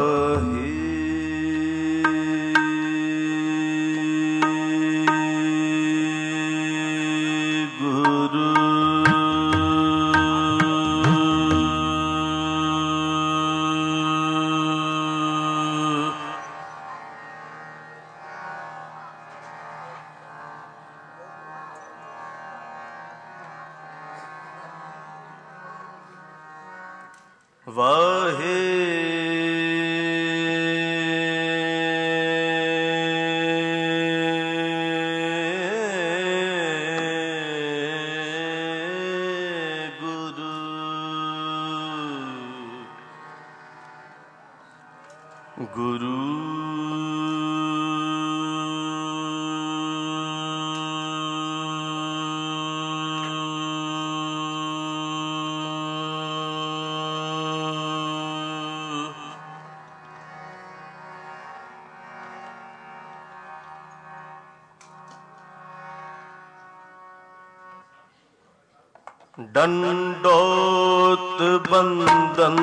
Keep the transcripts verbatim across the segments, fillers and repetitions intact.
ਵਾਹੇ ਗੁਰੂ ਗੁਰੂ ਡੰਡੋਤ ਬੰਦਨ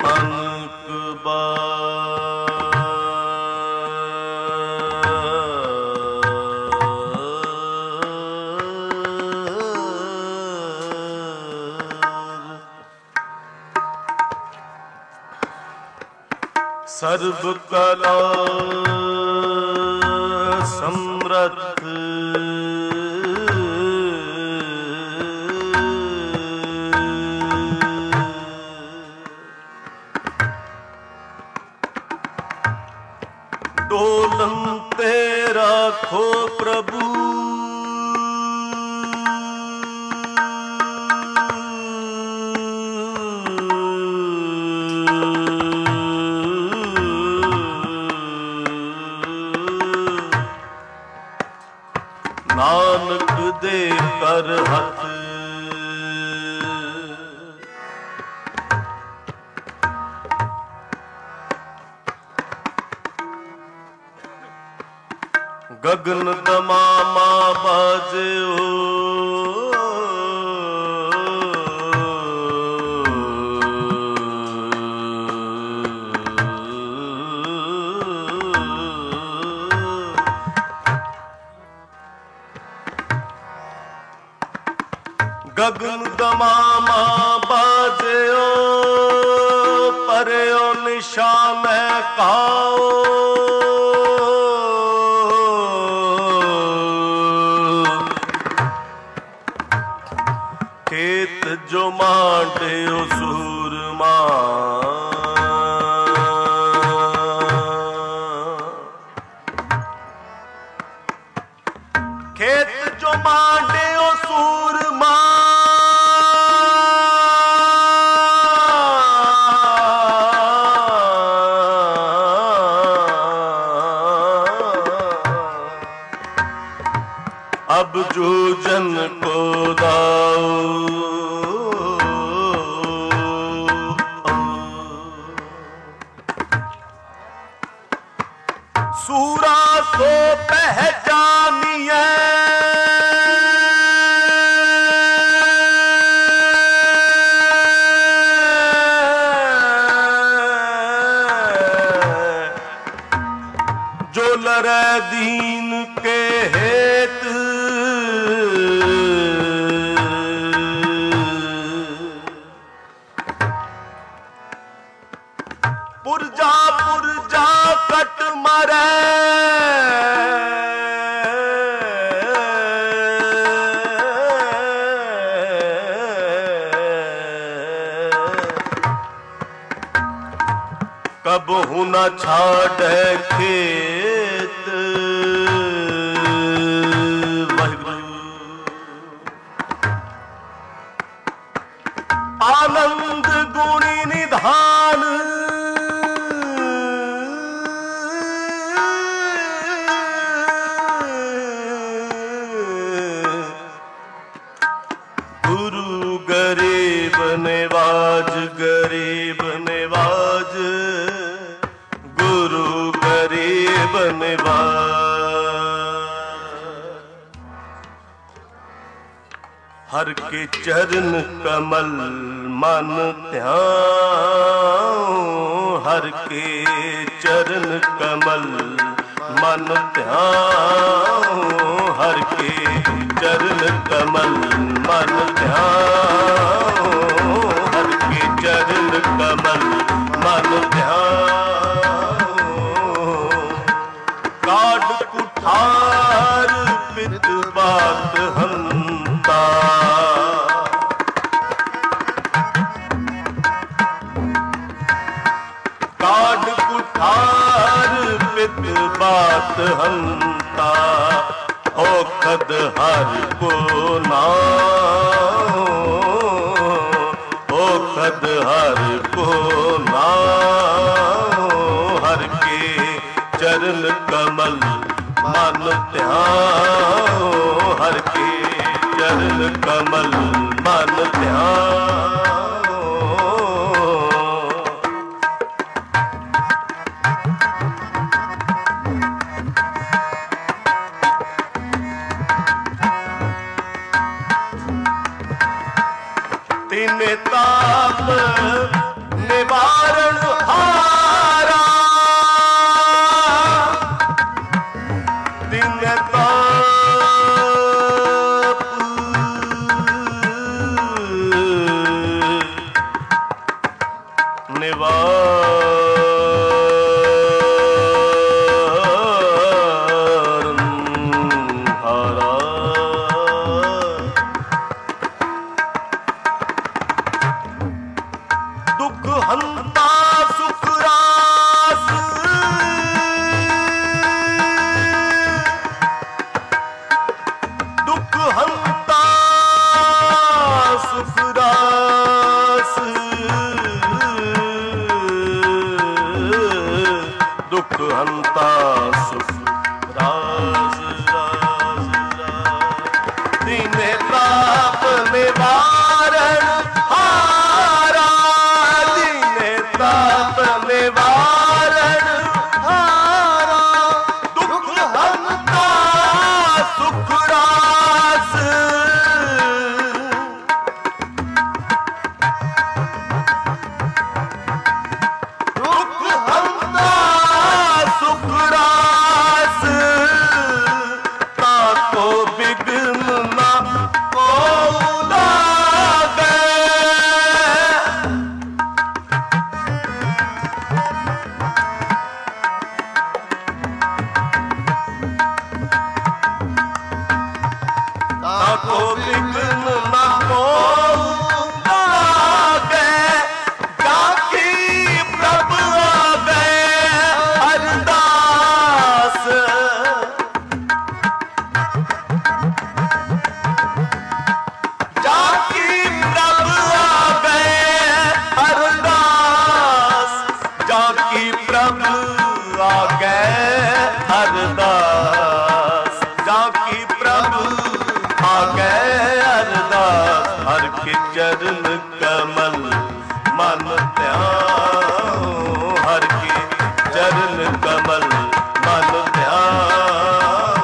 ਅਨਕਬਾਰ ਸਰਬ ਕਲਾ ਸਮਰਥ ਡੋਲਨ ਤੇ ਰਾਖੋ ਪ੍ਰਭੂ ਨਾਨਕ ਦੇ ਕਰ ਹੱਥ ਗਗਨ ਤਮਾਮਾ ਬਾਜਿਓ ਗਗਨ ਤਮਾਮਾ ਬਾਜਿਓ ਪਰਿਓ ਨਿਸ਼ਾਨ ਕਾਓ ਖੇਤ ਜੋ ਮਾਂਡਿਓ ਸੂਰਮਾ ਖੇਤ ਜੋ ਮਾਂਡਿਓ ਸੂਰਮਾ अब जो जन को दाओ सूरा सो पहचानिए जो लरे दीन के हेत पुरजा पुरजा कट मरे कबहु न छाड़े खेत आनंद गुणी निधान गुरु गरीब नवाज गरीब नवाज गुरु गरीब नवाज हर के चरण कमल मन ध्यान हर के चरण कमल मन ध्यान, हर के चरण कमल मन ध्यान, हर के चरण कमल मन ध्यान। काट कुठार पित बात हंता, काट कुठार पित बात हंता, औखद हर को नाम, औखद हर को नाम, हर के चरण कमल मन ध्यान, हर के चरण कमल मन ध्यान। तिन ताप निवारण हारा, तिन ताप निवारण हारा, दुख हंता सुख रास, दुख हंता सुख रास, दुख हंता सुख रास, रास रास। दीने ताप निवारण हारा, दीने ताप निवारण हारा, दुख हंता सुख रास, दुख हंता सुख रास। ताको बिघ्न न को लागे, ताको बिघ्न न को लागे, जाकी प्रभ आगे अरदास, जाकी प्रभ आगे अरदास, जाकी प्रभ आगे अरदास, जाकी प्रभ आगे अरदास। हर के चरण कमल मन ध्यान, हर के चरण कमल मन ध्यान।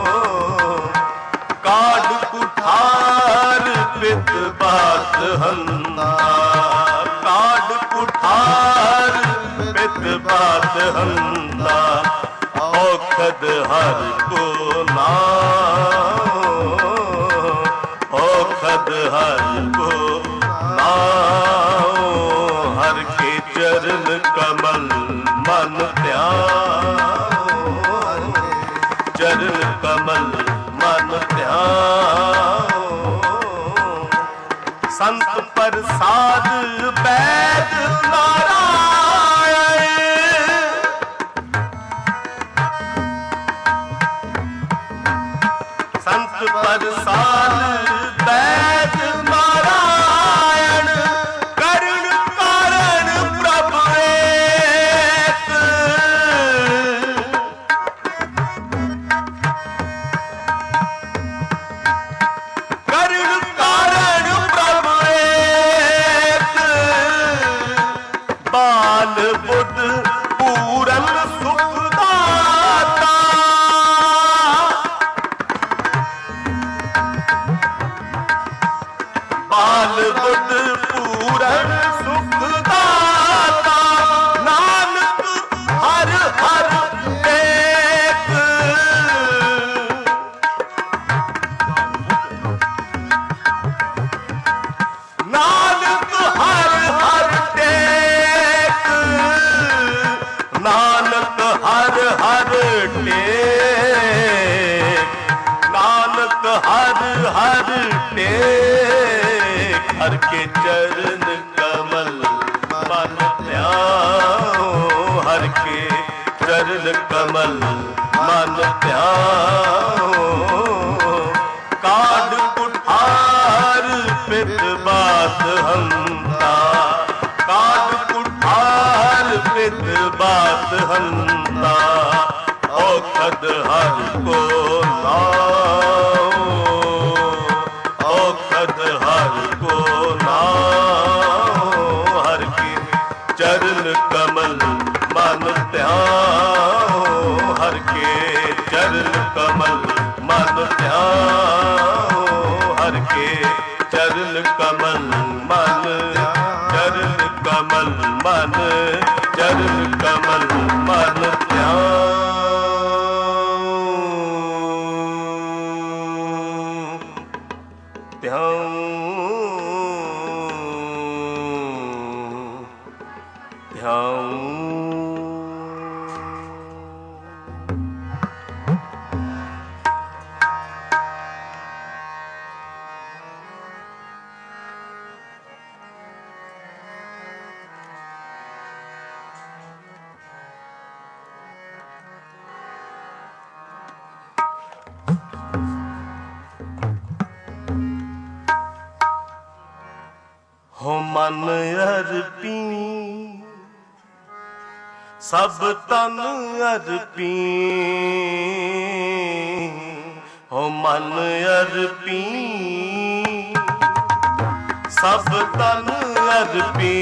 काट कुठार पित बात हंता, काट कुठार पित बात हंता, औखद हर को नाम, औखद हर को नाम, हर के चरण कमल मन ध्यान, चरण कमल मन ध्यान। संत प्रसाद वैद नारायण, संत प्रसाद वैद नारायण, करुण कारण प्रभु एक, करुण कारण प्रभु एक, नानक हर हर टेक, नानक हर हर टेक, हर के चरण कमल मन ध्याओ, हर के चरण कमल मन ध्याओ। काढ़ कुठार पित बात हंता, काढ़ कुठार पित बात हंता, औखद हर को नाओ, औखद हर को नाओ, हर के चरण कमल मन ध्याओ, हर के चरण कमल मन ध्याओ, हर के चरण कमल मन, चरण कमल मन, चरण कमल मन ध्याओ। ध्याओ ध्याओ हो मन अर्पी सब तन अर्पी, हो मन अर्पी सब तन अर्पी,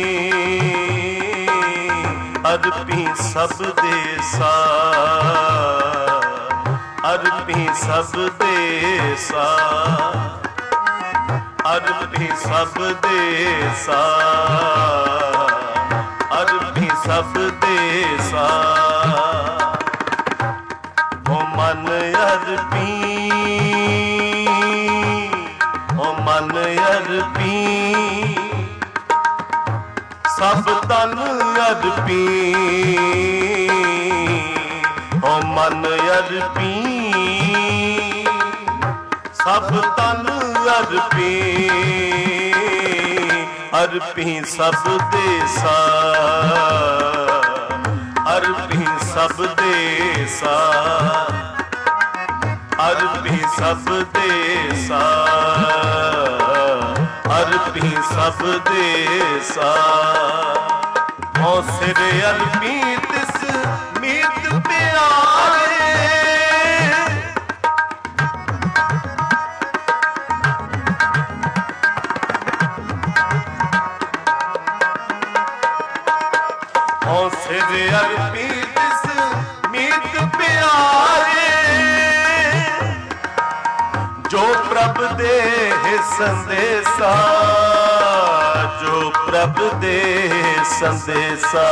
अर्पी सब देसा, अर्पी सब देसा, अर्पी सब देसा, अर्पी सब देसा। हो मन अर्पी, हो मन अर्पी सब तन अर्पी, हो मन अर्पी सब तन अर्पी, अर्पी सब देसा, अर्पी सब देसा, अर्पी सब देसा, अर्पी सब देसा। हो सिर अर्पी तिस मीत प्यारे, हो सिर अर्पी तिस मीत प्यारे, जो प्रभ दे संदेशा, जो प्रभ दे संदेशा।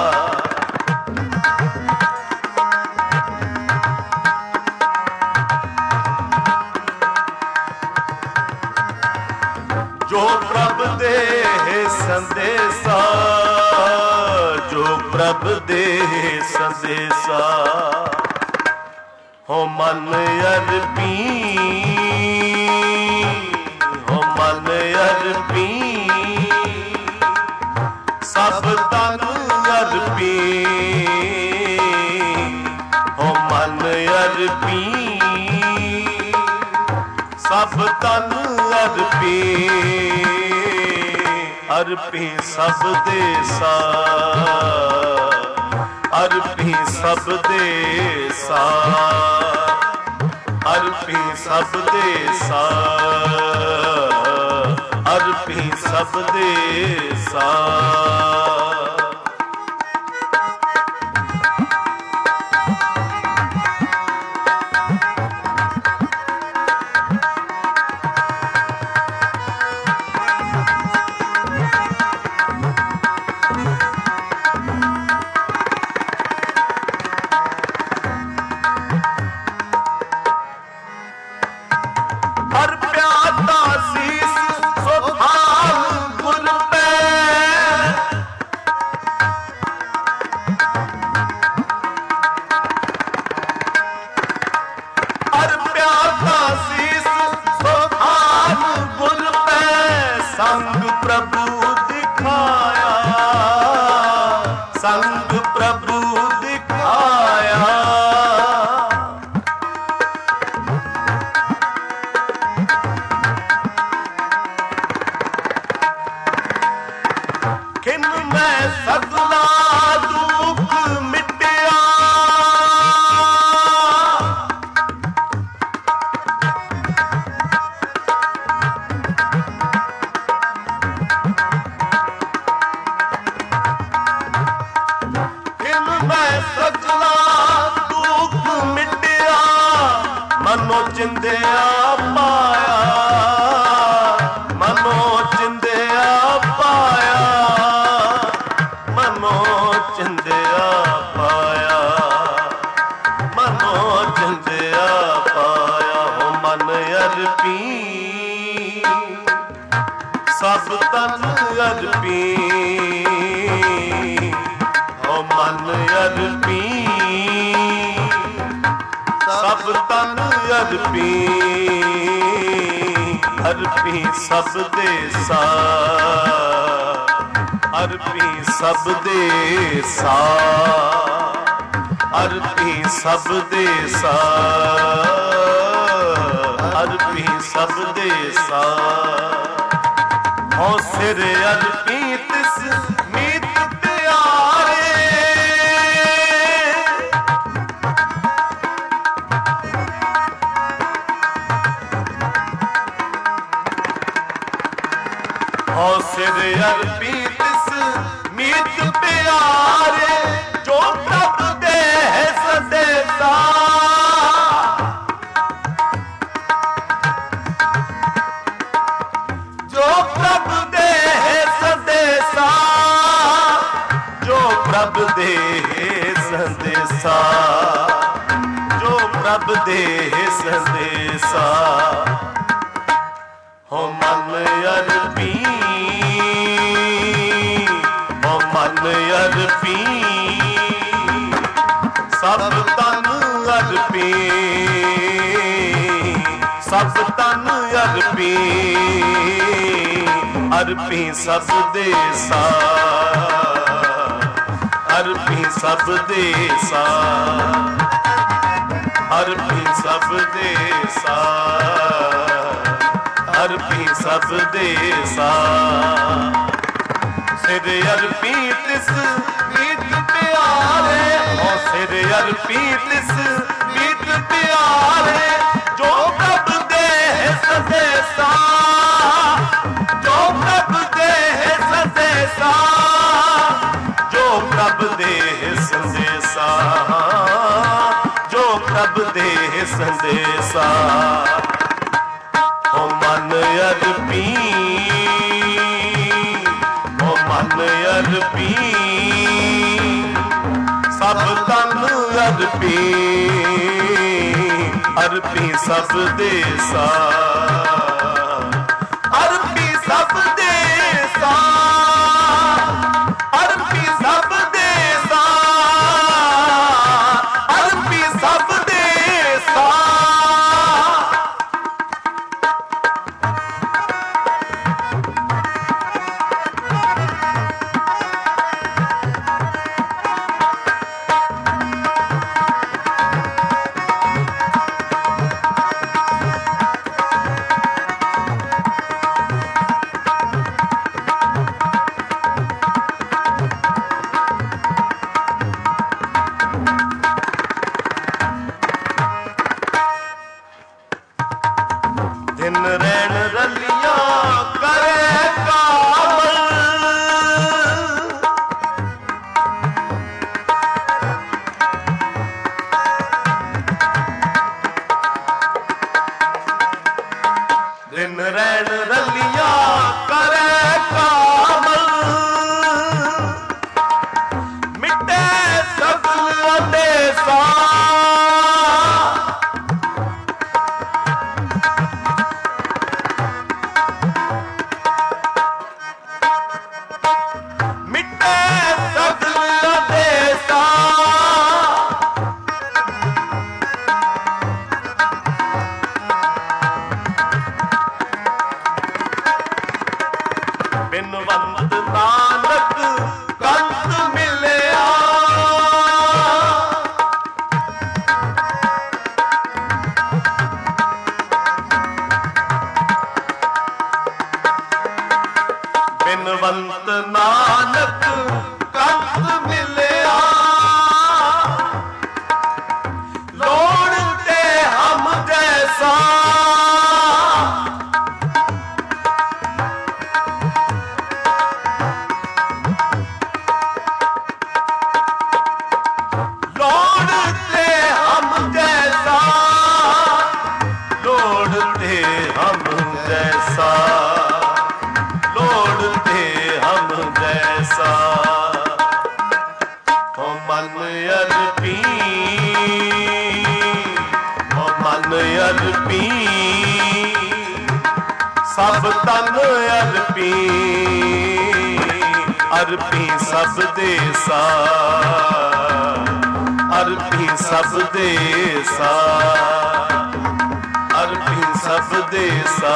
जो प्रभ दे संदेशा, जो प्रभ दे संदेशा। हो मन अर्पी, हो मन अर्पी सब तन अर्पी, हो मन अर्पी सब तन अर्पी, अर्पी सब देसा, अर्पी सब देसा, अर्पी सब देसा, अर्पी सब देसा। ਸਗਲਾ ਦੁੱਖ ਮਿਟਿਆ ਮਨੋ ਚਿੰਦਿਆ ਪਾਇਆ ਮਨੋ ਚਿੰਦਿਆ ਪਾਇਆ ਮਨੋ ਚਿੰਦਿਆ ਪਾਇਆ ਮਨੋ ਚਿੰਦਿਆ ਪਾਇਆ ਹੋ ਮਨ ਅਰਪੀ ਸਭ ਤਨ ਅਰਪੀ ਹੋ ਮਨ ਅਰਪੀ ਸਭ ਤਨ ਅਰਪੀ ਅਰਪੀ ਸਭ ਦੇ ਸਾ ਅਰਪੀ ਸਭ ਦੇ ਸਾ ਅਰਪੀ ਸਭ ਦੇ ਸਾ ਅਰਪੀ ਸਭ ਦੇ ਸਾ ਹੋ ਸਿਰ ਅਰਪੀ ਤਿਸ ਮੀਤ ਪਿਆਰੇ ਹੋ ਸਿਰ ਅਰਪੀ ਤਿਸ ਮੀਤ ਪਿਆਰੇ ਜੋ ਪ੍ਰਭ ਦੇ ਸੰਦੇਸ਼ਾ ਜੋ ਪ੍ਰਭ ਦੇ ਸੰਦੇਸ਼ਾ ਜੋ ਪ੍ਰਭ ਦੇ ਸੰਦੇਸ਼ਾ ਜੋ ਪ੍ਰਭ ਦੇ ਸੰਦੇਸ਼ਾ ਹੋ ਮਨ ਅਰਪੀ ਹੋ ਮਨ ਅਰਪੀ ਸਭ ਤਨ ਅਰਪੀ ਸਭ ਤਨ ਅਰਪੀ ਅਰਪੀ ਸਭ ਦੇ ਸਾ ਅਰਪੀ ਸਭ ਦੇ ਸਾ ਅਰਪੀ ਸਭ ਦੇ ਸਾ ਅਰਪੀ ਸਭ ਦੇ ਸਾ ਸਿਰ ਅਰਪੀ ਤਿਸ ਮੀਤ ਪਿਆਰੇ ਹੋ ਸਿਰ ਅਰਪੀ ਤਿਸ ਮੀਤ ਪਿਆਰੇ ਜੋ ਪ੍ਰਭ ਦੇ ਸੰਦੇਸ਼ਾ ਜੋ ਪ੍ਰਭ ਦੇ ਸੰਦੇਸ਼ਾ ਜੋ ਪ੍ਰਭ ਦੇ ਸੰਦੇਸ਼ਾ ਜੋ ਪ੍ਰਭ ਦੇ ਸੰਦੇਸ਼ਾ ਹੋ ਮਨ ਅਰਪੀ ਹੋ ਮਨ ਅਰਪੀ ਸਭ ਤਨ ਅਰਪੀ ਅਰਪੀ ਸਭ ਦੇ ਸਾ ਅਰਪੀ ਸਭ ਦੇ ਸਾ ਅਰਪੀ ਸਭ ਦੇ ਸਾ ਅਰਪੀ ਸਭ ਦੇ ਸਾ ਦਿਨ ਰਹਿਣ ਰਲੀਆਂ ਕਰੇ ਕਾਮਲ ਦਿਨ ਰਹਿਣ ਰਲੀਆਂ ਕਰੇ ਕਾਮਲ ਮਿਟੇ ਸਗਲ ਅੰਦੇਸ਼ਾ ਅਰਪੀ ਸਭ ਤਨ ਅਰਪੀ ਅਰਪੀ ਸਭ ਦੇ ਸਾ ਅਰਪੀ ਸਭ ਦੇ ਸਾ ਅਰਪੀ ਸਭ ਦੇ ਸਾ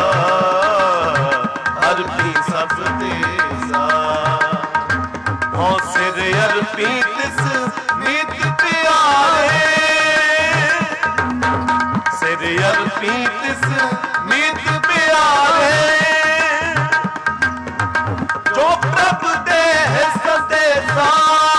ਅਰਪੀ ਸਭ ਦੇ ਸਾ ਹਉ ਸਿਰ ਅਰਪੀ ਤਿਸ ਮੀਤ ਪਿਆਰੇ ਸਿਰ ਅਰਪੀ ਤਿਸ ਮੀਤ ਪਿਆਰੇ ਜੋ ਪ੍ਰਭ ਦੇ ਸੰਦੇਸਾ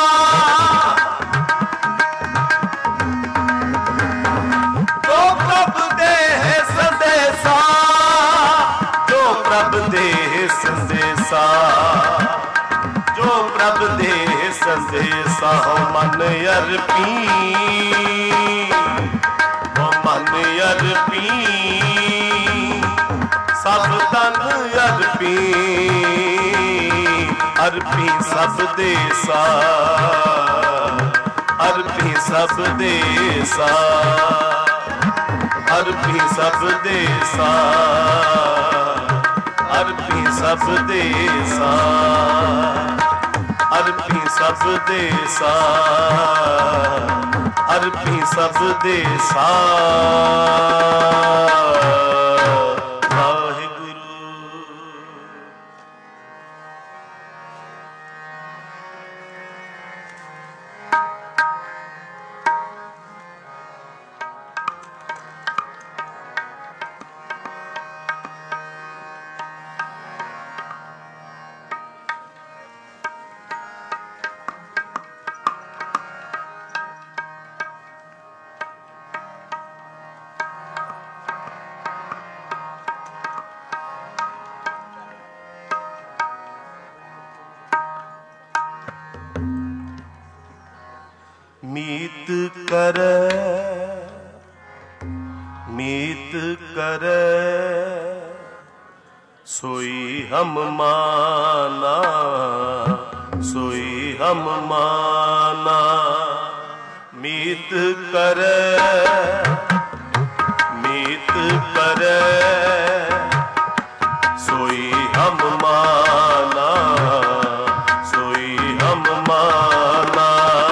ਜੋ ਪ੍ਰਭ ਦੇ ਸੰਦੇਸਾ ਜੋ ਪ੍ਰਭ ਦੇ ਸੰਦੇਸਾ ਜੋ ਪ੍ਰਭ ਦੇ ਸੰਦੇਸਾ ਹੋ ਮਨ ਅਰਪੀ ਹੋ ਮਨ ਅਰਪੀ ਸਭ ਤਨ ਅਰਪੀ ਅਰਪੀ ਸਭ ਦੇ ਸਾ ਅਰਪੀ ਸਭ ਦੇ ਸਾ ਅਰਪੀ ਸਭ ਦੇ ਸਾ ਅਰਪੀ ਸਭ ਦੇ ਸਾ ਅਰਪੀ ਸਭ ਦੇ ਸਾ ਅਰਪੀ ਸਭ ਦੇ ਸਾ ਮੀਤ ਕਰੈ ਮੀਤ ਕਰੈ ਸੋਈ ਹਮ ਮਾਨਾ ਸੋਈ ਹਮ ਮਾਨਾ ਮੀਤ ਕਰੈ ਮੀਤ ਕਰੈ ਸੋਈ ਹਮ ਮਾਨਾ ਸੋਈ ਹਮ ਮਾਨਾ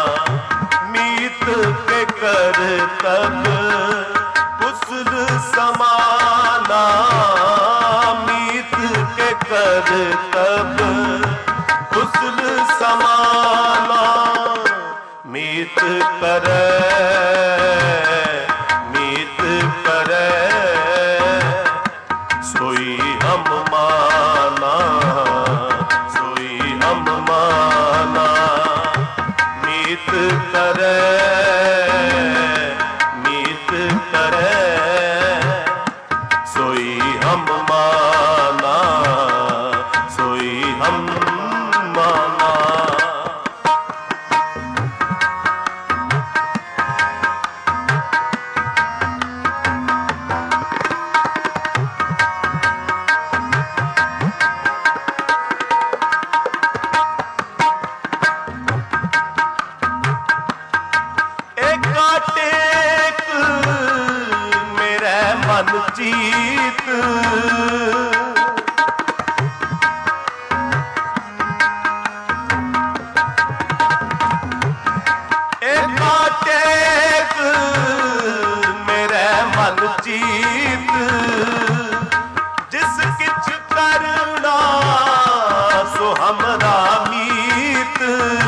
ਕੇ ਕਰ ਤਬ ਕੁਸਲ ਸਮਾਨਾ ਮੀਤ ਕੇ ਕਰ ਤਬ ਕੁਸਲ ਸਮਾਨਾ ਮੀਤ ਕਰੈ ਮੀਤ ਕਰੈ ਸੋਈ ਹਮ ਮਾਨਾ ਸੋਈ ਹਮ ਮਾਨਾ ਮੀਤ ਕਰੈ ਮੀਤ ਕਰੈ ਸੋਈ ਹਮ ਮਾਨਾ ਸੋਈ ਹਮ ਮਾਨਾ ਮਨ ਚੀਤ ਏਕਾ ਟੇਕ ਮੇਰੇ ਮਨ ਚੀਤ ਜਿਸ ਕਿਛ ਕਰਨਾ ਸੋ ਹਮਰਾ ਮੀਤ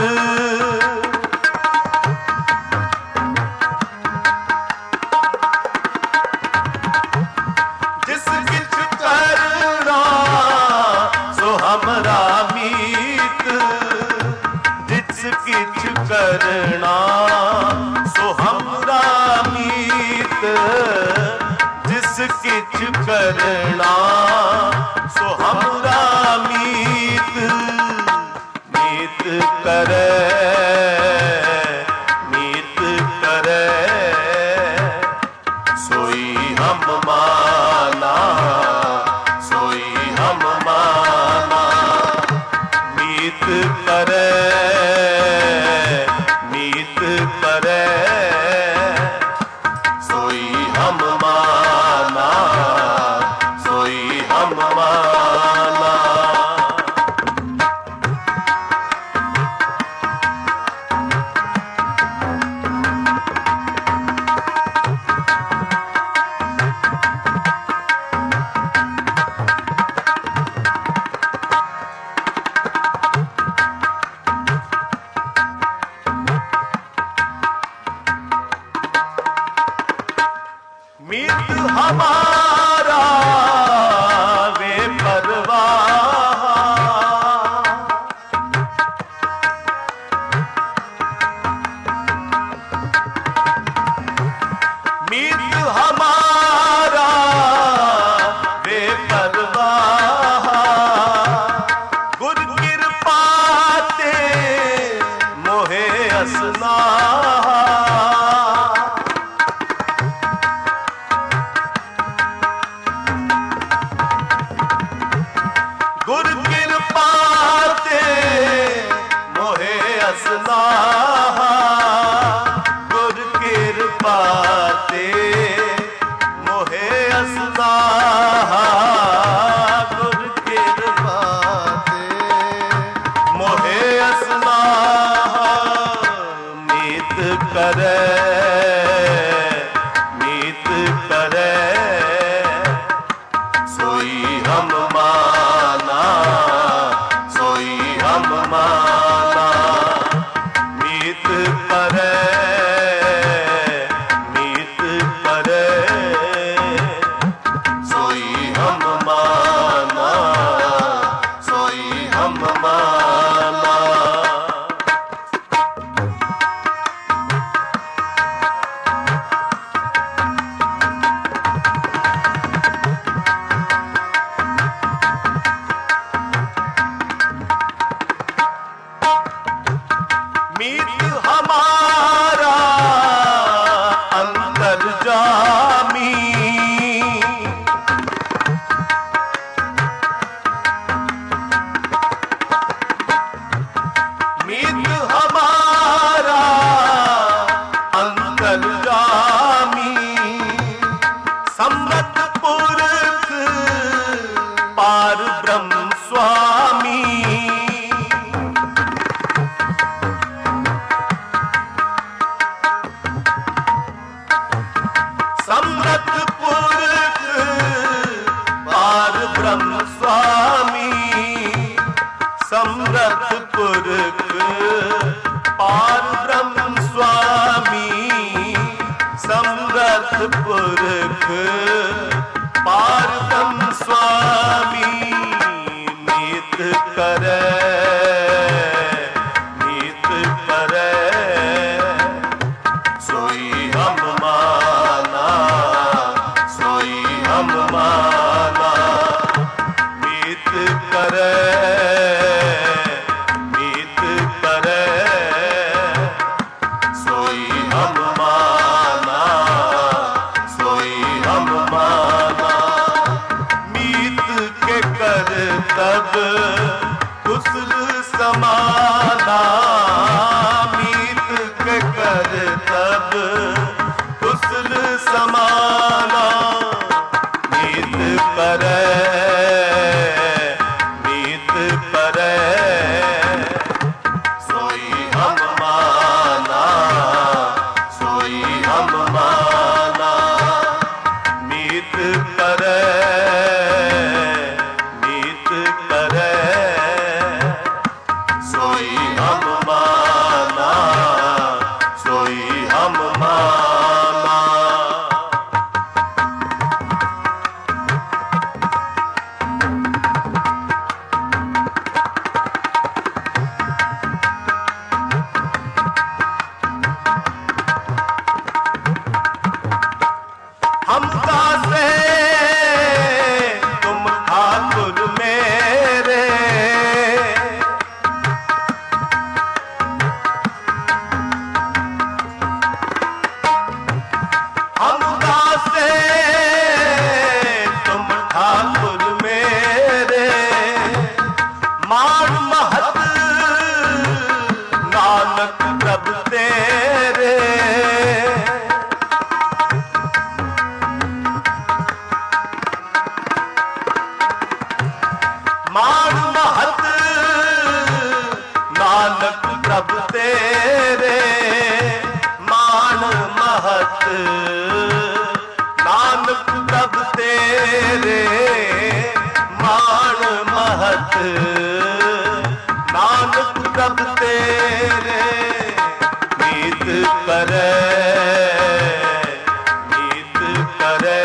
ਹਮਰਾ ਮੀਤ ਜਿਸ ਕਿਛ ਕਰਨਾ ਸੋ ਹਮਰਾ ਮੀਤ ਜਿਸ ਕਿਛ ਕਰਨਾ ਸੋ ਹਮਰਾ ਮੀਤ ਮੀਤ ਕਰੈ ਮੀਤ ਕਰੈ ਸੋਈ ਹਮ ਮਾਨਾ ਸੋਈ ਹਮ ਮਾਨਾ ਮੀਤ ਕਰੈ ਮੀਤ ਕਰੈ ਸੋਈ ਹਮ ਮਾਨਾ मीत करे मीत करे सोई हम माना सोई हम माना मीत करे मीत करे सोई हम माना सोई हम माना। मीत हमारा अंतर्जामी मीत हमारा अंतर्जामी समृत पुरख पार ब्रह्म स्वामी समृत पुरख पार ब्रह्म स्वामी समृत पुरख पार ब्रह्म स्वामी समृत पुरख पार ब्रह्म स्वामी मीत करे मीत करे सोई हम माना सोई हम माना मीत करे मीत करे सोई हम माना सोई हम माना मीत के कर तब कुशल समाना मीत के कर तब कुशल समाना मीत करे मीत करे सोई हम माना सोई हम माना मीत करे मीत करे सोई हम माना सोई हम माना। हमका से तुम ठाकुर मेरे हमका से तुम ठाकुर मेरे मान महत नानक प्रभ तेरे मान महत नानक प्रभ तेरे मान महत नानक प्रभ तेरे मान महत नानक प्रभ तेरे मीत करे मीत करे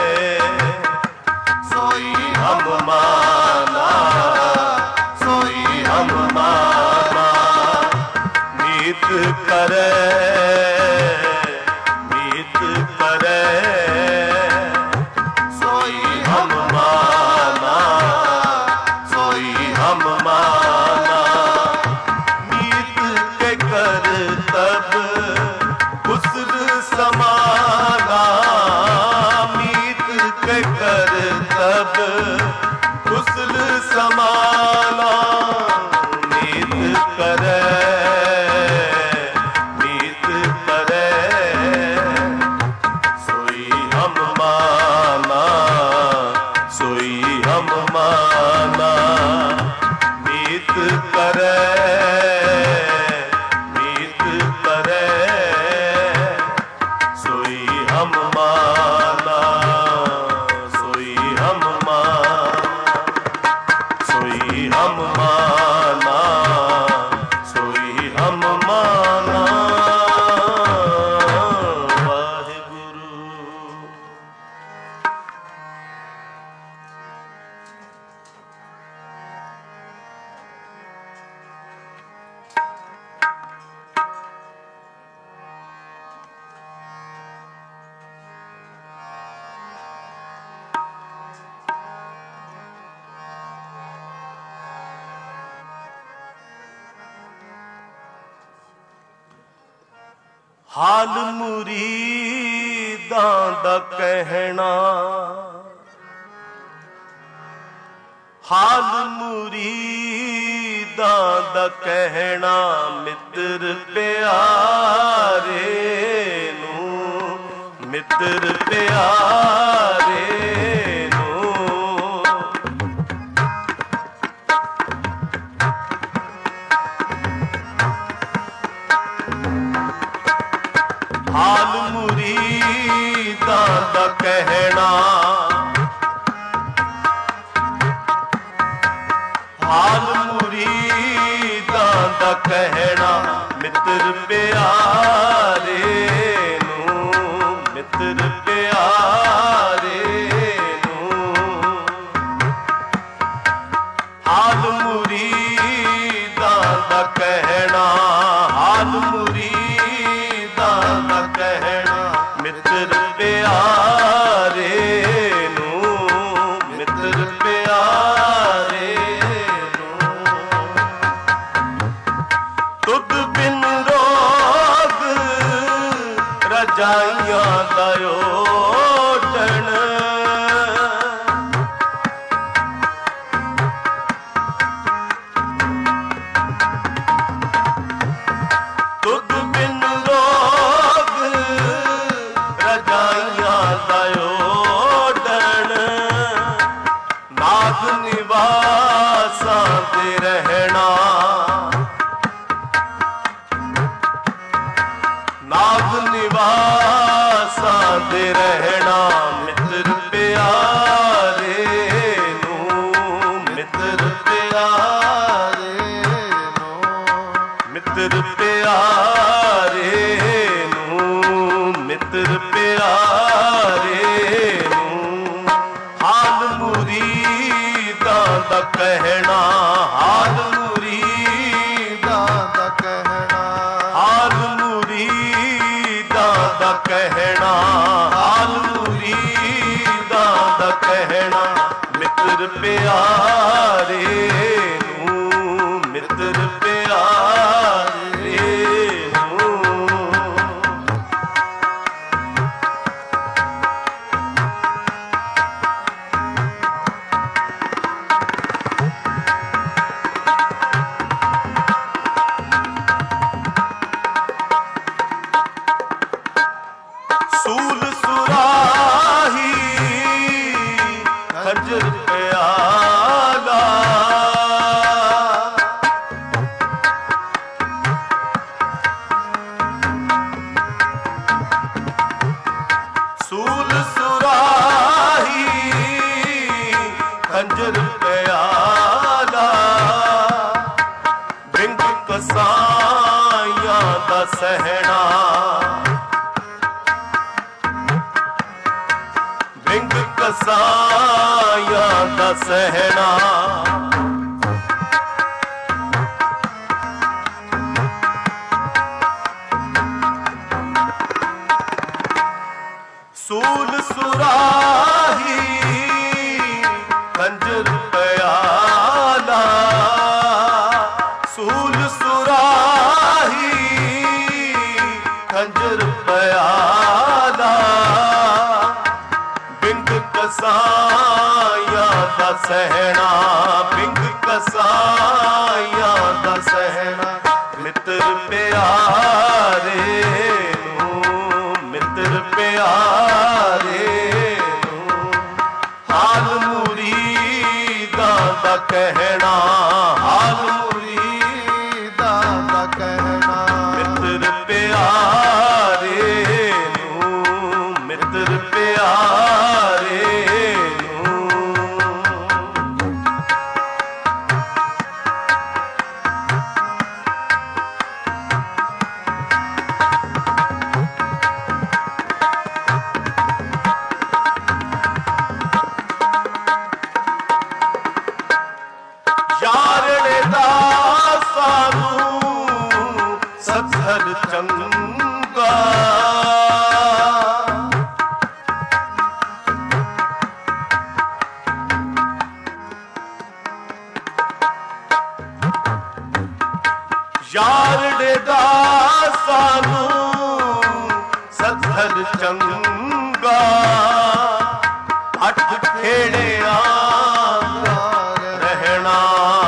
सोई हम माना सोई हम माना मीत करे मीत करे सोई हम माना सोई हम माना मीत के कर तब कुशल समाना मीत के कर तब कुशल समाना मीत करे मीत ਹਾਲ ਮੁਰੀਦਾਂ ਦਾ ਕਹਿਣਾ, ਹਾਲ ਮੁਰੀਦਾਂ ਦਾ ਕਹਿਣਾ, ਮਿੱਤਰ ਪਿਆਰੇ ਨੂੰ, ਮਿੱਤਰ ਪਿਆਰੇ ਨੂੰ। ਹਾਲ ਮੁਰੀਦਾਂ ਦਾ ਕਹਿਣਾ, ਹਾਲ ਮੁਰੀਦਾਂ ਦਾ ਕਹਿਣਾ, ਮਿੱਤਰ ਪਿਆਰੇ ਨੂੰ, ਮਿੱਤਰ ਪਿਆਰੇ ਨੂੰ। ਹਾਲ ਮੁਰੀਦਾਂ ਦਾ ਕਹਿਣਾ, ਹਾਲ ਮੁਰੀਦਾਂ ਦਾ ਕਹਿਣਾ, ਮਿੱਤਰ ਪਿਆਰੇ ਨੂੰ, ਮਿੱਤਰ ਪਿਆਰੇ ਨੂੰ। ਤੁਧ ਬਿਨ ਰੋਗ ਰਜਾਈਆਂ ਦਾ ਓਟਣ, ਤੁਧ ਬਿਨ ਰੋਗ ਰਜਾਈਆਂ ਦਾ ਓਟਣ, ਨਾਗ ਨਿਵਾਸਾਂ ਤੇ ਰਹਿਣਾ, ਨਾਗ ਨਿਵਾਸਾਂ ਤੇ ਰਹਿਣਾ, ਮਿੱਤਰ ਪਿਆਰੇ ਨੂੰ, ਮਿੱਤਰ ਪਿਆਰੇ ਨੂੰ, ਮਿੱਤਰ ਪਿਆਰੇ ਨੂੰ, ਮਿੱਤਰ ਪਿਆਰੇ ਨੂੰ। ਹਾਲ ਮੁਰੀਦਾਂ ਦਾ ਕਹਿਣਾ, ਹਾਲ ਮੁਰੀਦਾਂ ਦਾ ਕਹਿਣਾ, ਹਾਲ ਮੁਰੀਦਾਂ ਦਾ ਕਹਿਣਾ, ਹਾਲ ਮੁਰੀਦਾਂ ਦਾ ਕਹਿਣਾ, ਮਿੱਤਰ ਪਿਆਰੇ ਨੂੰ, ਮਿੱਤਰ ਪਿਆਰੇ ਨੂੰ। ਸੂਲ ਸੁਰਾਹੀ ਖੰਜਰ ਪਿਆਲਾ, ਸੂਲ ਸੁਰਾਹੀ ਖੰਜਰ ਪਿਆਲਾ, ਬਿੰਗ ਕਸਾਈਆਂ ਦਾ ਸਹਿਣਾ, ਬਿੰਗ ਕਸਾਈਆਂ ਦਾ ਸਹਿਣਾ, ਸੂਲ ਸੁਰਾਹੀ ਖੰਜਰ ਪਿਆਲਾ, ਸੂਲ ਸੁਰਾਹੀ ਖੰਜਰ ਪਿਆਲਾ, ਬਿੰਗ ਕਸਾਈਆਂ ਦਾ ਸਹਿਣਾ, ਬਿੰਗ ਕਸਾਈਆਂ ਦਾ ਸਹਿਣਾ, ਮਿੱਤਰ ਪਿਆਰੇ ਨੂੰ, ਮਿੱਤਰ ਪਿਆਰੇ ਨੂੰ। ਹਾਲ ਮੁਰੀਦਾਂ ਦਾ ਕਹਿਣਾ, ਹਾਲ ਮੁਰੀਦਾਂ ਦਾ ਕਹਿਣਾ, ਮਿੱਤਰ ਪਿਆਰੇ ਨੂੰ, ਮਿੱਤਰ ਪਿਆਰੇ ਨੂੰ। ਯਾਰੜੇ ਦਾ ਘਰ ਚੰਗਾ ਅੱਠ ਖੇੜਿਆਂ ਰਹਿਣਾ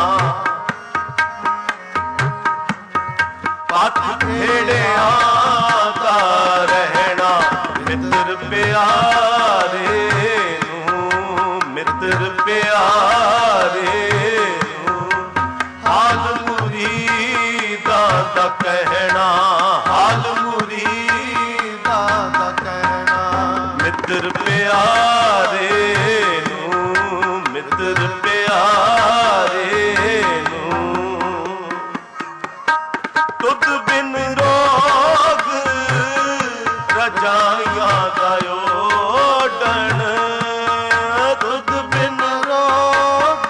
ਅੱਠ ਖੇੜਿਆਂ ਦਾ ਰਹਿਣਾ ਮਿੱਤਰ ਪਿਆਰੇ ਨੂੰ ਮਿੱਤਰ ਪਿਆਰੇ ਨੂੰ ਹਾਲ ਮੁਰੀਦਾਂ ਦਾ ਕਹਿਣਾ ਹਾਲ ਮੁਰੀਦਾਂ ਦਾ ਕਹਿਣਾ ਮਿੱਤਰ ਪਿਆਰੇ ਨੂੰ ਮਿੱਤਰ ਪਿਆਰੇ ਨੂੰ ਤੁਧ ਬਿਨ ਰੋਗ ਰਜਾਈਆਂ ਦਾ ਓਡਣ ਤੁਧ ਬਿਨ ਰੋਗ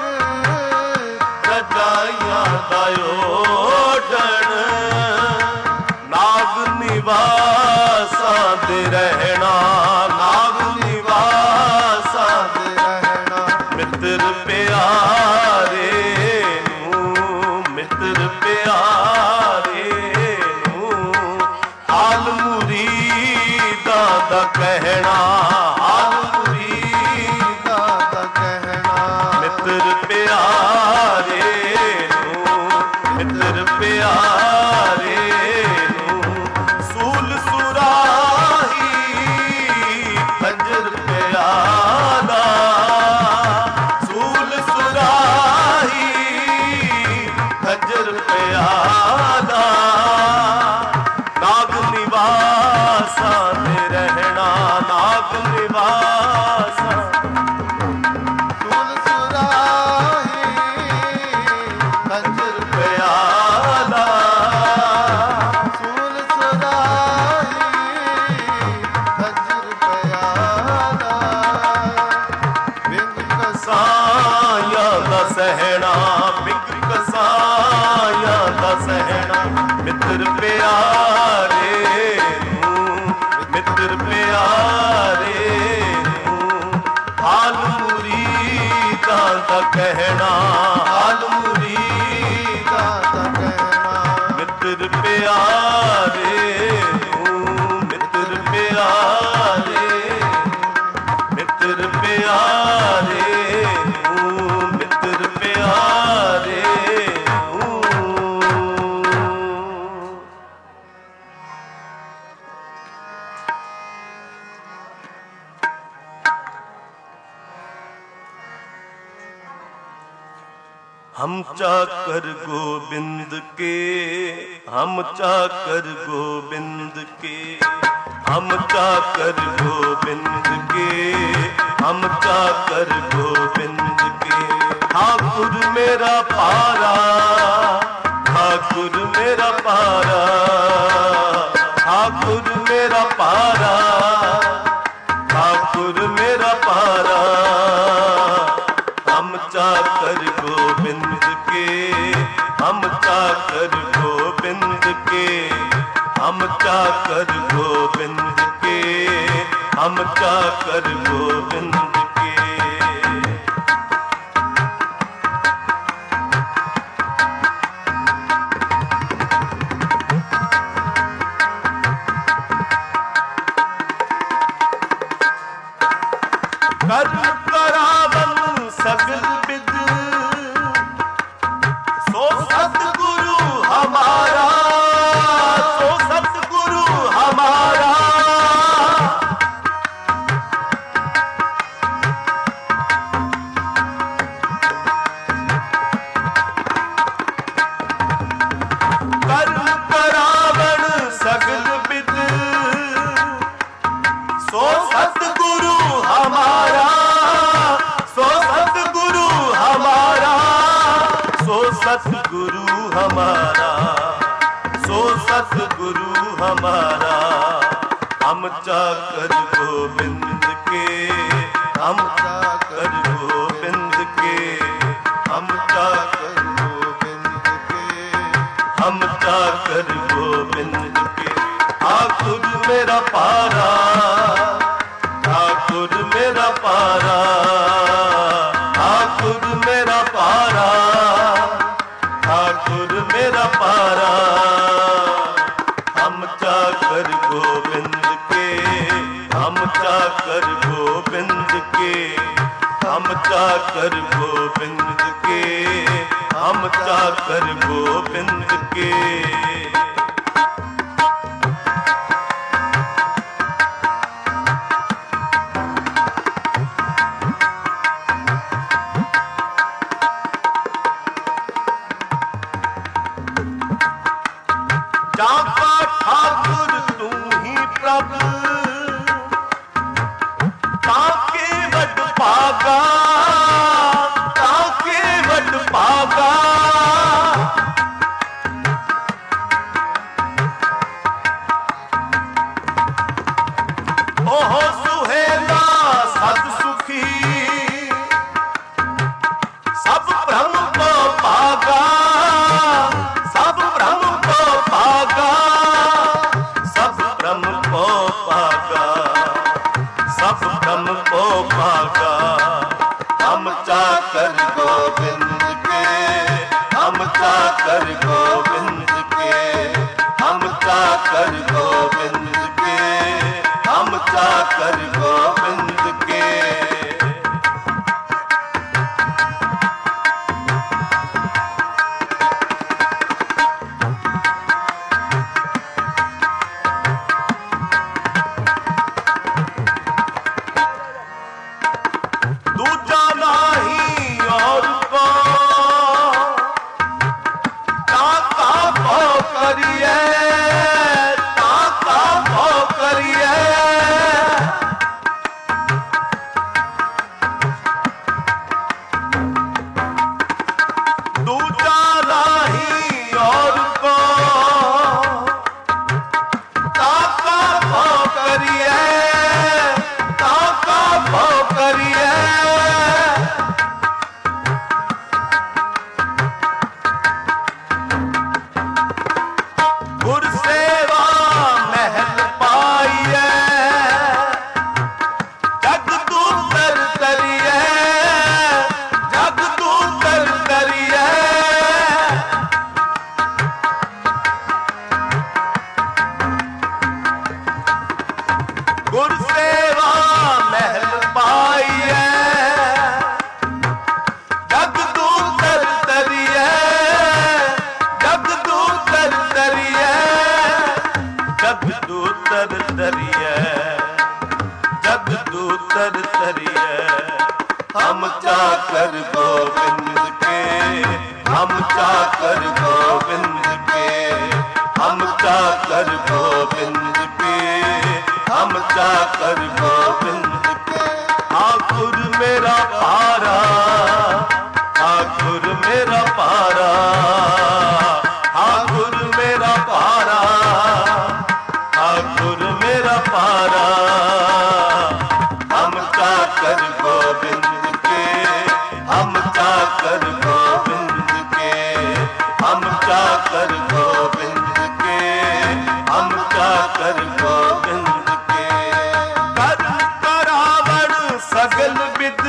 ਰਜਾਈਆਂ ਦਾ ਓਡਣ ਨਾਗ ਨਿਵਾਸਾਂ ਦੇ ਰਹਿਣਾ ਨਾਗ ਨਿਵਾਸਾਂ ਦੇ ਰਹਿਣਾ ਮਿੱਤਰ ਪਿਆਰੇ ਨੂੰ ਮਿੱਤਰ ਪਿਆਰੇ ਨੂੰ ਹਾਲ ਮੁਰੀਦਾਂ ਦਾ ਕਹਿਣਾ ਹਾਲ ਮੁਰੀਦਾਂ ਦਾ ਕਹਿਣਾ ਮਿੱਤਰ ਪਿਆਰੇ ਨੂੰ ਮਿੱਤਰ ਪਿਆਰੇ ਨੂੰ ਸੂਲ ਸੁਰਾਹੀ ਖੰਜਰ ਪਿਆਲਾ ਸੂਲ ਸੁਰਾਹੀ ਖੰਜਰ ਪਿਆਲਾ ਨਾਗ ਨਿਵਾਸਾਂ ਤੇ ਰਹਿਣਾ ਨਾਗ ਨਿਵਾਸਾਂ ਸੂਲ ਸੁਰਾਹੀ ਖੰਜਰ ਪਿਆਲਾ ਸੂਲ ਸੁਰਾਹੀ ਖੰਜਰ ਪਿਆਲਾ ਬਿੰਗ ਕਸਾਇਆ ਦਾ ਸਹਿਣਾ ਬਿੰਗ ਕਸਾਇਆ ਦਾ ਸਹਿਣਾ ਮਿੱਤਰ ਪਿਆਰੇ ਨੂੰ ਮਿੱਤਰ ਪਿਆਰੇ ਨੂੰ ਹਾਲ ਮੁਰੀਦਾਂ ਦਾ ਕਹਿਣਾ ਹਾਲ ਮੁਰੀਦਾਂ ਦਾ ਕਹਿਣਾ ਮਿੱਤਰ ਪਿਆਰੇ ਨੂੰ ਮਿੱਤਰ ਪਿਆਰੇ ਮਿੱਤਰ ਪਿਆਰੇ ਨੂੰ ਮਿੱਤਰ ਪਿਆਰੇ ਨੂੰ हम चाकर गोविंद के हम चाकर गोविंद के हम चाकर गोविंद के हम चाकर गोविंद के ठाकुर मेरा पारा ठाकुर मेरा पारा ठाकुर मेरा पारा ठाकुर मेरा पारा हम चाकर गोविंद के हम चाकर गोविंद के हम चाकर गोविंद के हम चाकर गोविंद के कर्म करावन सगल विद सो सतगुरु हमारा सो सतगुरु हमारा कर्म करावन सगल विद सो सतगुरु हमारा सो सतगुरु हमारा सो सतगुरु हमारा सो सतगुरु हमारा हम चाकर गोविंद के हम चाकर गोविंद के हम चाकर गोविंद के हम चाकर गोविंद के ठाकुर मेरा पारा ठाकुर मेरा पारा ठाकुर मेरा पारा ठाकुर मेरा पारा हम चाकर गोविंद के हम चाकर गोविंद के, हम चाकर गोविंद के, हम चाकर गोविंद के। जाका ठाकुर तू ही प्रभु, ताके वड पागा, ताके वड पागा। ओह सुहेला सद सुखी, सब ब्रह्म को पागा, सब ब्रह्म को पागा, सब ब्रह्म को पागा, सब ब्रह्म को पागा। हम चाकर गोविंद के, हम चाकर गोविंद के, हम चाकर गोविंद के, हम चाकर गोविंद के। दूजा नहीं और को ताका भो करिए, ताका भो करिए। दूजा नहीं और को ताका भो करिए, ताका भो करिए। गुर सेवा महल पाइए, जग दूतर करिए, जग दूतर करिए। गुर सेवा महल पाइए, जग दूतर करिए, जग दूतर करिए, जग दूतर करिए, जग दूतर करिए। हम चाकर गोविंद के, हम चाकर गोविंद के, हम चाकर गोविंद के, हम चाकर गोविंद के। ठाकुर मेरा पारा, ठाकुर मेरा पारा, ठाकुर मेरा पारा, ठाकुर मेरा पारा। हम चाकर गोविंद के, हम चाकर गोविंद के, हम चाकर गोविंद के, हम चाकर गोविंद के। कर करावण सगल विद,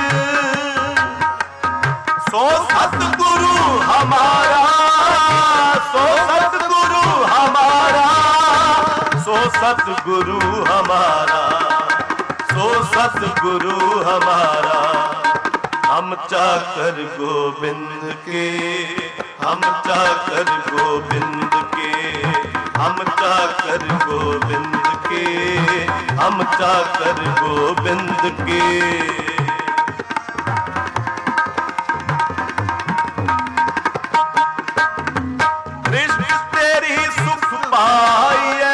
सो सतगुरु हमारा, सो सतगुरु हमारा, सो सतगुरु हमारा, सो सतगुरु हमारा। हम चाकर गोविंद के, हम चाकर गोविंद के, हम चाकर गोविंद के, हम चाकर गोविंद के। दृष्टि तेरी सुख पाइए,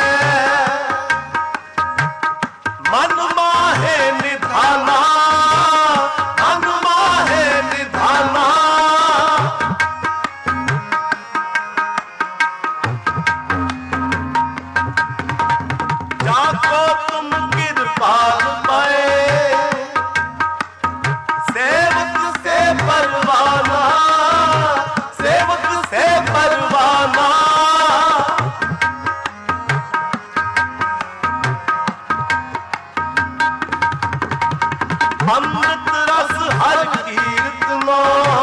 मन माहे निधाना, मन माहे निधाना। जाको तुम कृपाल पाए, सेवक से परवाना, सेवक से परवाना। अमृत रस हर कीर्तनो,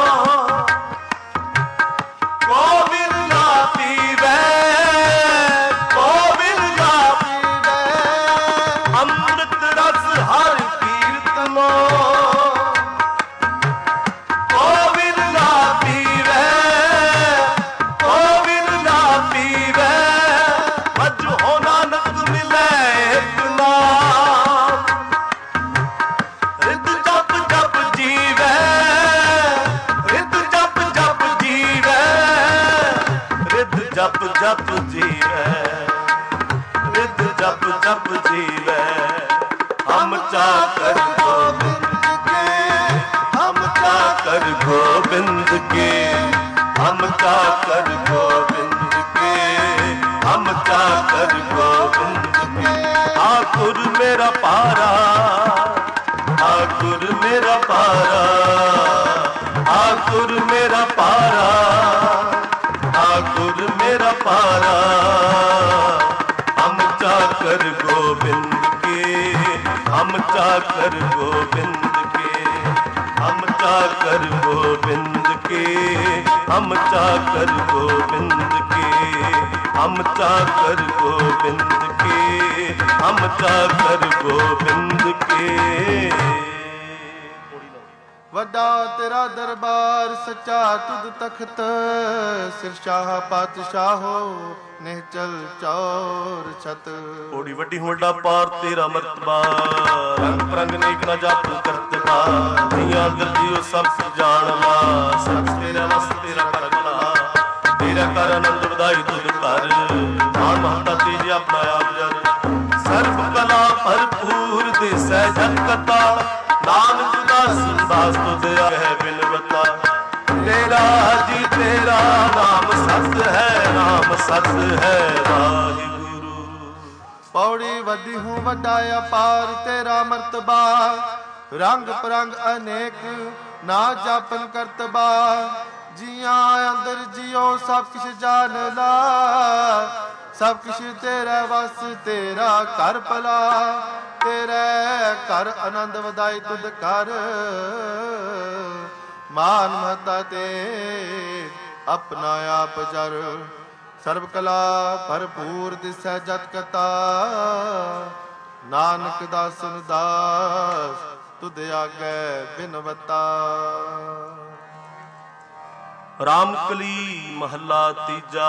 गोविंद ना पीवे, गोविंद ना पीवे। अमृत रस जीवे। हम चाकर गोविंद के, हम चाकर गोविंद के, हम चाकर गोविंद के, हम चाकर गोविंद के। ठाकुर मेरा पारा, ठाकुर मेरा पारा, ठाकुर मेरा पारा, ठाकुर मेरा पारा। हम चाकर गोविंद के, हम चाकर गोविंद के, हम चाकर गोविंद के, हम चाकर गोविंद के, हम चाकर गोविंद के, हम चाकर गोविंद के। ਵੱਡਾ ਤੇਰਾ ਦਰਬਾਰ ਸੱਚਾ ਤੁਧ ਤਖਤ, ਸਿਰ ਸ਼ਾਹ ਪਾਤਸ਼ਾਹੋ ਨਿਹਚਲ ਚੌਰ ਛਤ। ਕੋੜੀ ਵੱਡੀ ਵੱਡਾ ਪਾਰ ਤੇਰਾ ਮਰਤਬਾ, ਰੰਗ ਪ੍ਰੰਗ ਨੇਕ ਨਾ ਜਾਪੂ ਕਰਤਬਾ। ਦੀਆਂ ਦਰਜੀਓ ਸਭ ਜਾਣਵਾ, ਸਭ ਤੇਰਾ ਵਸ ਤੇਰਾ ਕਰਨਾ। ਤੇਰਾ ਕਰ ਆਨੰਦ ਵਧਾਈ ਤੁਧ ਕਰ, ਮਾਨ ਮਹਤਾ ਤੇਜ ਆਪਣਾ ਆਪ ਜਰ। ਸਰਬ ਕਲਾ ਭਰਪੂਰ ਦਿਸੈ ਜਨ ਕਤਾ, ਨਾਨਕ ਦਾਸ ਦਾਸ ਤੁਧ ਹੈ ਬਿਨਵਤਾ। ਤੇਰਾ ਜੀ ਤੇਰਾ ਨਾਮ ਸਤ ਹੈ, ਨਾਮ ਸਤ ਹੈ ਵਾਹਿਗੁਰੂ। ਪੌੜੀ ਵੱਡੀ ਹੂੰ ਵੱਡਾ ਅਪਾਰ ਤੇਰਾ ਮਰਤਬਾ, ਰੰਗ ਪਰੰਗ ਅਨੇਕ ਨਾ ਜਾਪਨ ਕਰਤਬਾ। ਜੀਆਂ ਅੰਦਰ ਜਿਉ ਸਭ ਕਿਛ ਜਾਣ ਲਾ, ਸਭ ਕਿਛ ਤੇਰਾ ਵਸ ਤੇਰਾ ਘਰ ਭਲਾ। ਤੇਰੇ ਘਰ ਆਨੰਦ ਵਧਾਈ ਤੁਧ ਕਰ, ਮਾਨ ਮਹਤਾ ਤੇ ਆਪਣਾ ਆਪ ਜਰ। ਸਰਬ ਕਲਾ ਭਰਪੂਰ ਦਿਸੈ ਜਤ ਕਤਾ, ਨਾਨਕ ਦਾਸਨ ਦਾਸ ਤੁਧ ਆਗੇ ਬਿਨਵਤਾ। ਰਾਮਕਲੀ ਮਹੱਲਾ ਤੀਜਾ।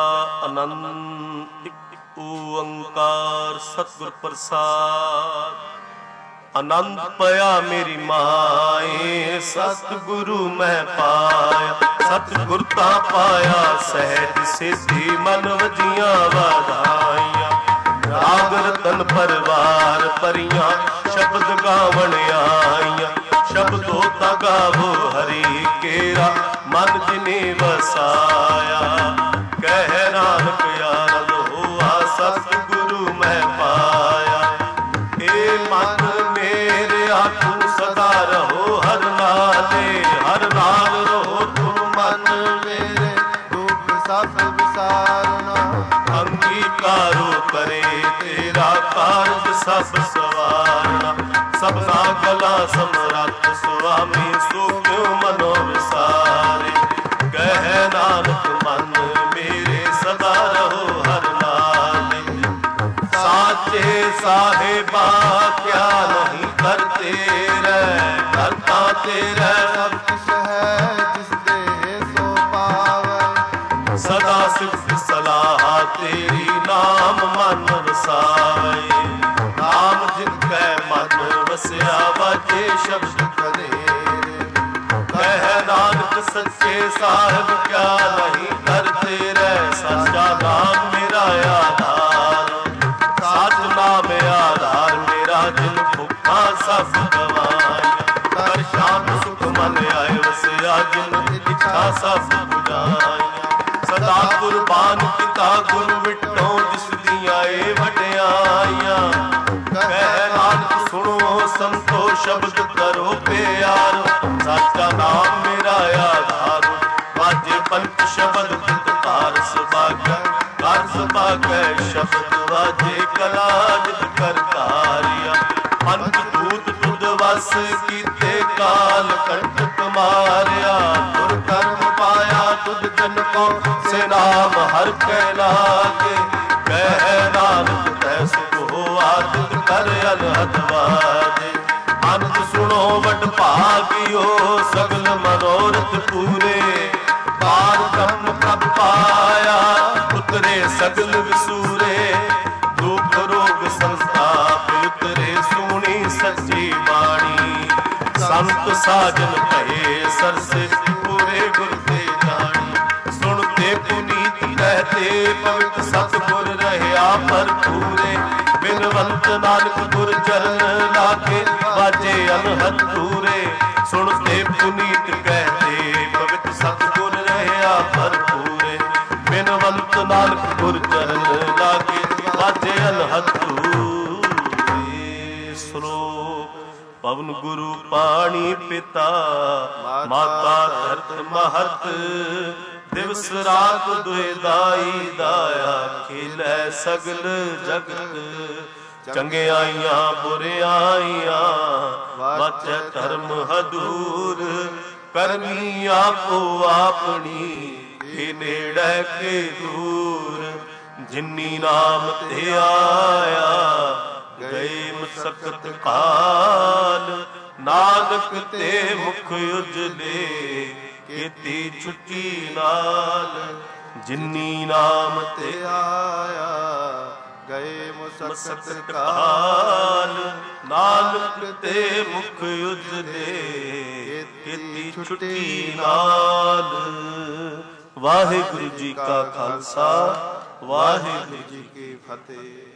ਆਨੰਦ ਇੱਕ ਓੰਕਾਰ ਸਤਿਗੁਰ ਪ੍ਰਸਾਦ। ਆਨੰਦ ਪਿਆ ਮੇਰੀ ਮਾਏ, ਸਤਿਗੁਰੂ ਮੈਂ ਪਾਇਆ। ਸਤਿਗੁਰ ਤਾਂ ਪਾਇਆ ਸਹਿਜ ਸੇਧੀ, ਮਨ ਵਜੀਆਂ ਵਧਾਈਆਂ। ਰਾਗ ਰਤਨ ਪਰਵਾਰ ਭਰੀਆਂ, ਸ਼ਬਦ ਗਾਵਣ ਆਈਆਂ। ਸ਼ਬਦੋ ਤਾਂ ਗਾਵੋ ਹਰੀ ਕੇਰਾ, ਮਨ ਜਿਨੇ ਵਸਾਇਆ। ਕਹਿ ਨਾਨਕ ਆਨੰਦ ਹੋਆ, ਸਤਿਗੁਰੂ ਮੈਂ ਪਾਇਆ। ਏ ਮਨ ਮੇਰਿਆ ਤੂੰ ਸਦਾ ਰਹੋ ਹਰ ਨਾਲੇ, ਹਰ ਨਾਲ ਰਹੋ ਤੂੰ ਮਨ ਮੇਰੇ। ਦੁੱਖ ਸਭ ਵਿਸਾਰਨਾ, ਅੰਗੀਕਾਰੋ ਕਰੇ ਤੇਰਾ ਕਾਰਜ ਸਭ ਸਵਾਰਨਾ। ਸਭਨਾ ਗਲਾ ਸਮਰੱਥ ਸੁਆਮੀ, ਸੋ ਕਿਉ ਮਨੋ ਵਿਸਾਰੇ। ਕਹਿ ਨਾਨਕ ਮਨ ਮੇਰੇ ਸਦਾ ਰਹੋ ਹਰ ਨਾਲੇ। ਸਾਚੇ ਸਾਹਿਬਾ ਕਿਆ ਨਹੀਂ ਕਰਤੇ ਰਹਿ, ਕਰਤਾ ਤੇਰਾ ਸਭ ਕਿਛ ਹੈ ਜਿਸ ਦੇ ਸੋ ਪਾਵੈ। ਸਦਾ ਸਿਫਤ ਸਲਾਹ ਤੇਰੀ, ਨਾਮ ਮਨ ਵਸਾਵੇ। ਨਾਮ ਜਿਨ ਕੈ ਮਨ ਵਸਿਆ, ਵਾਜੇ ਸ਼ਬਦ ਕਲੇਰੇ। ਕਹਿ ਨਾਨਕ ਸੱਚੇ ਸਾਹਿਬ ਕਿਆ ਨਹੀਂ ਕਰਤੇ ਰਹਿ। ਸੱਚਾ ਨਾਮ ਮੇਰਾ ਆਧਾਰ, ਸੱਚ ਨਾਮ ਆਧਾਰ ਮੇਰਾ। ਜਿਨ ਭੁੱਖਾ ਸਭ ਗਵਾਇਆ, ਕਰ ਸ਼ਾਂਤ ਸੁਖ ਮਨ ਆਏ ਵਸਿਆ। ਜਿਨ ਇੱਛਾ ਸਭ ਪੁਜਾਈਆਂ। ਸਦਾ ਕੁਰਬਾਨ ਕੀਤਾ ਗੁਰ ਵਿਟੋ, ਜਿਸ ਦੀਆਂ ਏ ਵਡਿਆਈਆਂ। ਕਹਿ ਨਾਨਕ ਸੁਣੋ ਸੰਤੋ, ਸ਼ਬਦ ਕਰੋ ਪਿਆਰ। ਸਾਚਾ ਨਾਮ ਮੇਰਾ ਆਧਾਰ, ਵਾਜੇ ਪੰਚ ਸ਼ਬਦ ਕਾਰ ਸੁਭਾਗੈ। ਕਾਰ ਸੁਭਾਗੈ ਸ਼ਬਦ ਵਾਜੇ, ਕਲਾ ਜਿਤ ਕਰ ਧਾਰਿਆ। ਪੰਚ ਦੂਤ ਤੁਧ ਵਸ ਕੀਤੇ, ਕਾਲ ਕੰਟਕ ਮਾਰਿਆ। ਗੁਰ ਕਰਮ ਪਾਇਆ ਤੁਧ ਜਨ ਕੋ, ਸੇ ਨਾਮ ਹਰ ਕੈ ਲਾਗੇ। ਕਹਿ ਨਾਨਕ ਤੈ ਸੁਖ ਹੋਆ, ਤਿਤ ਕਰ ਅਨਹਦ ਵਾਜੇ। ਅੰਤ ਸੁਣੋ ਵਡ ਭਾਗਿਓ, ਸਗਲ ਮਨੋਰਥ ਪੂਰੇ। ਬਾਰ ਬ੍ਰਹਮ ਪ੍ਰਭ ਪਾਇਆ, ਉਤਰੇ ਸਗਲ ਵਿਸੂਰੇ। ਦੁਖ ਰੋਗ ਸੰਤਾਪ ਉਤਰੇ, ਸੁਣੀ ਸੱਚੀ ਬਾਣੀ। ਸੰਤ ਸਾਜਨ ਭਏ ਸਰਸੇ, ਪੂਰੇ ਗੁਰ ਤੇ ਜਾਣੀ। ਸੁਣਤੇ ਪੁਨੀਤ ਕਹਤੇ, ਪਵਿੱਤ ਸਤਿਗੁਰ ਰਹਿਆ ਭਰਪੂਰੇ। ਬਿਨ ਬਿਨਵੰਤ ਨਾਨਕ ਗੁਰ ਚਰਨ ਲਾਗੇ, ਵਾਜੇ ਅਨਹਦ ਤੂਰੇ ਸੁਣਤੇ ਪੁਨੀਤ ਕਹਤੇ, ਪਵਿੱਤ ਸਤਿਗੁਰ ਰਹਿਆ ਭਰਪੂਰੇ। ਬਿਨਵੰਤ ਨਾਨਕ ਗੁਰ ਚਰਨ ਲਾਗੇ, ਵਾਜੇ ਅਨਹਦ ਤੂਰੇ। ਸਲੋਕ ਪਵਨ ਗੁਰੂ ਪਾਣੀ ਪਿਤਾ, ਮਾਤਾ ਧਰਤ ਮਹਤ, ਦਿਵਸ ਰਾਤ ਦੁਇ ਦਾਈ ਦਾਇਆ, ਖੇਲੈ ਸਗਲ ਜਗਤ। ਚੰਗਿਆਈਆਂ ਬੁਰਿਆਈਆਂ ਵਾਚੈ ਧਰਮ ਹਦੂਰ, ਕਰਮੀ ਆਪੋ ਆਪਣੀ ਕੇ ਨੇੜੇ ਕੇ ਦੂਰ। ਜਿਨੀ ਨਾਮ ਤੇ ਆਇਆ ਗਏ ਮੁਸਕਤ ਕਾਲ, ਨਾਨਕ ਤੇ ਮੁਖ ਉਜਲੇ ਕੀਤੀ ਛੁੱਟੀ ਨਾਲ। ਜਿਨੀ ਨਾਮ ਤੇ ਆਇਆ ਗਏ ਮੁਸਕਤ ਕਾਲ, ਨਾਨਕ ਤੇ ਮੁਖ ਉਜਲੇ ਕੀਤੀ ਛੁੱਟੀ ਨਾਲ। ਵਾਹਿਗੁਰੂ ਜੀ ਕਾ ਖਾਲਸਾ, ਵਾਹਿਗੁਰੂ ਜੀ ਕੀ ਫਤਿਹ।